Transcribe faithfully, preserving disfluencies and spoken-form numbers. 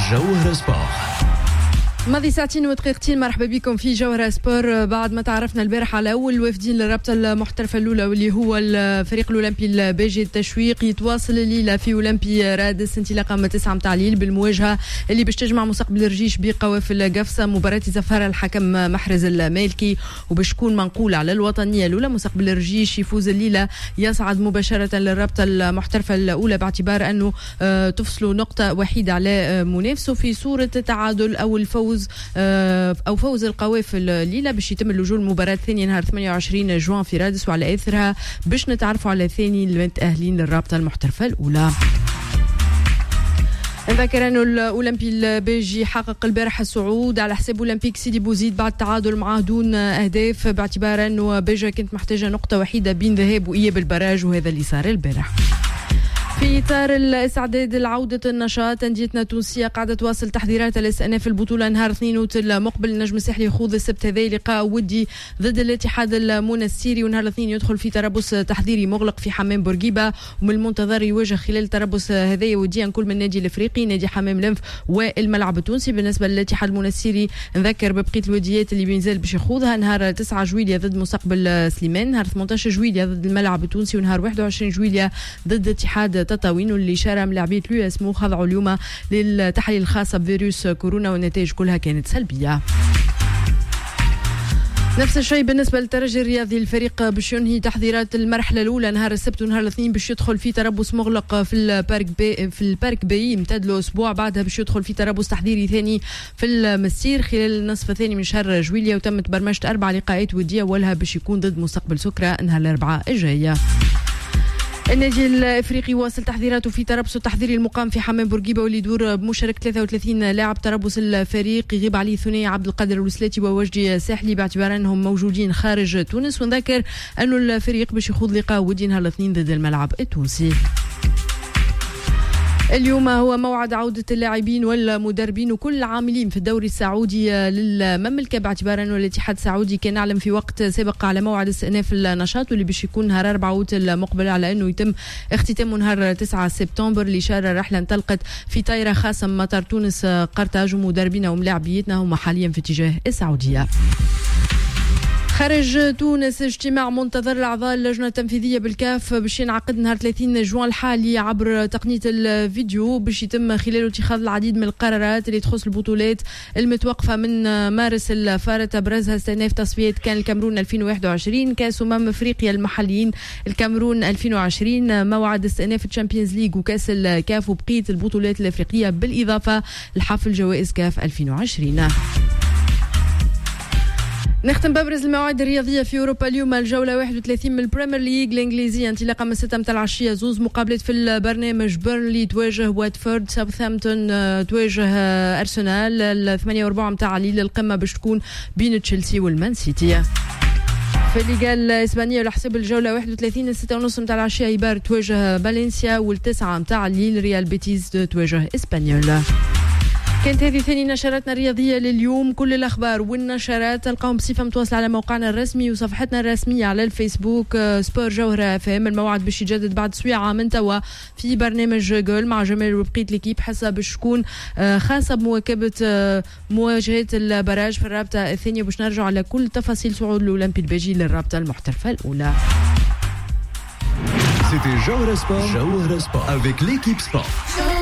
جوهرة سبور. ماضي ساعتين ودقيقتين مرحبا بكم في جوهرة سبور. بعد ما تعرفنا البارح على أول وافدين للرابطة المحترفة الأولى واللي هو الفريق الأولمبي البيجي التشويق، يتواصل الليلة في أولمبي رادس انطلاقا من تسعة متاع الليل بالمواجهة اللي باش تجمع مستقبل الرجيش بقوافل قفصة. مباراة زفارة الحكم محرز المالكي وباش تكون منقولة على الوطنية الأولى. مستقبل الرجيش يفوز الليلة يصعد مباشرة للرابطة المحترفة الأولى باعتبار أنه تفصلوا نقطة وحيدة على منافسه في صورة تعادل أو الفوز أو فوز القوافل الليلة باش يتم اللجوء المباراة الثانية نهار ثمانية وعشرين جوان في رادس، وعلى إثرها باش نتعرفوا على ثاني المتأهلين للرابطة المحترفة الأولى. نذكر أنه الأولمبي البيجي حقق البارحة الصعود على حساب أولمبيك سيدي بوزيد بعد تعادل معه دون أهداف باعتبار أنه بيجا كانت محتاجة نقطة وحيدة بين ذهاب وإياب البراج، وهذا اللي صار البارح. في إطار الاستعداد لعودة النشاط، أنديتنا التونسية قاعدة تواصل تحضيرات الاستئناف البطولة نهار اثنين أوت المقبل. النجم الساحلي يخوض السبت هذا لقاء ودي ضد الاتحاد المنستيري، ونهار الاثنين يدخل في تربص تحضيري مغلق في حمام بورقيبة، ومن المنتظر يواجه خلال التربص هذايا وديا كل من النادي الافريقي نادي حمام لنف والملعب التونسي. بالنسبة للاتحاد المنستيري نذكر ببقية الوديات اللي بينزل باش يخوضها نهار تسعة جويلية ضد مستقبل سليمان، نهار ثمانية عشر جويلية ضد الملعب التونسي، ونهار واحد وعشرين جويلية ضد اتحاد تطاوين. واللي شارع ملاعبية لو اسمه خضعوا اليوم للتحاليل الخاصة بفيروس كورونا والنتائج كلها كانت سلبية. نفس الشيء بالنسبة للترجي الرياضي، الفريق باش ينهي تحضيرات المرحلة الأولى نهار السبت، ونهار الاثنين باش يدخل في تربص مغلق في البارك بي في البارك بي يمتد له أسبوع، بعدها باش يدخل في تربص تحضيري ثاني في المسير خلال النصف الثاني من شهر جويلية. وتمت برمجة أربع لقاءات ودية، أولها باش يكون ضد مستقبل سكرة نهار الأربعاء الجاية. النادي الافريقي واصل تحضيراته في تربص التحضيري المقام في حمام بورقيبه، واللي يدور بمشاركه ثلاثة وثلاثين لاعب. تربص الفريق يغيب عليه ثنائي عبد القادر الوسلاتي ووجدي ساحلي باعتبار انهم موجودين خارج تونس. ونذكر انه الفريق باش يخوض لقاء ودي نهار الاثنين ضد الملعب التونسي. اليوم هو موعد عودة اللاعبين والمدربين وكل العاملين في الدوري السعودي للمملكة، باعتبار أنه الاتحاد السعودي كان يعلم في وقت سابق على موعد استئناف النشاط واللي باش يكون نهار أربعة أوت المقبل، على أنه يتم اختتامه نهار تسعة سبتمبر. لشارة رحلة انطلقت في طائرة خاصة من مطار تونس قرطاج، ومدربينا وملاعبيتنا هم حاليا في اتجاه السعودية. خارج تونس اجتماع منتظر الأعضاء اللجنة التنفيذية بالكاف باش ينعقد نهار ثلاثين جوان الحالي عبر تقنية الفيديو، باش يتم خلاله اتخاذ العديد من القرارات اللي تخص البطولات المتوقفة من مارس الفارط، أبرزها استئناف تصفيات كان الكاميرون ألفين وواحد وعشرين، كأس أمم أفريقيا المحليين الكاميرون ألفين وعشرين، موعد استئناف الشامبيونز ليج وكأس الكاف وبقية البطولات الأفريقية، بالإضافة لحفل جوائز كاف ألفين وعشرين. نختم بابرز المواعيد الرياضية في أوروبا اليوم. الجولة واحد وثلاثين من البريمير ليج الإنجليزية انطلاقا من ستة متاع العشية، زوز مقابلات في البرنامج. بيرنلي تواجه واتفورد، ساوثهامبتون تواجه أرسنال. الثمانية وربع متاع الليل القمة باش تكون بين تشيلسي والمان سيتي. في الليغا الإسبانية على حساب الجولة واحد وثلاثين الستة ونص متاع العشية إيبار تواجه فالنسيا، والتسعة متاع الليل ريال بيتيز تواجه إسبانيول. كانت هذه ثاني نشراتنا الرياضية لليوم. كل الأخبار والنشرات تلقاهم بصفة متواصلة على موقعنا الرسمي وصفحتنا الرسمية على الفيسبوك سبور جوهرة اف ام. الموعد باش يجدد بعد سويعة من توا في برنامج جول مع جمال وبقية الكيب، حسب باش تكون خاصة بمواكبة مواجهة البراج في الرابطة الثانية، باش نرجع على كل تفاصيل صعود الأولمبي البيجي للرابطة المحترفة الأولى. C'était Jawhara Sport, Jawhara Sport avec l'équipe sport.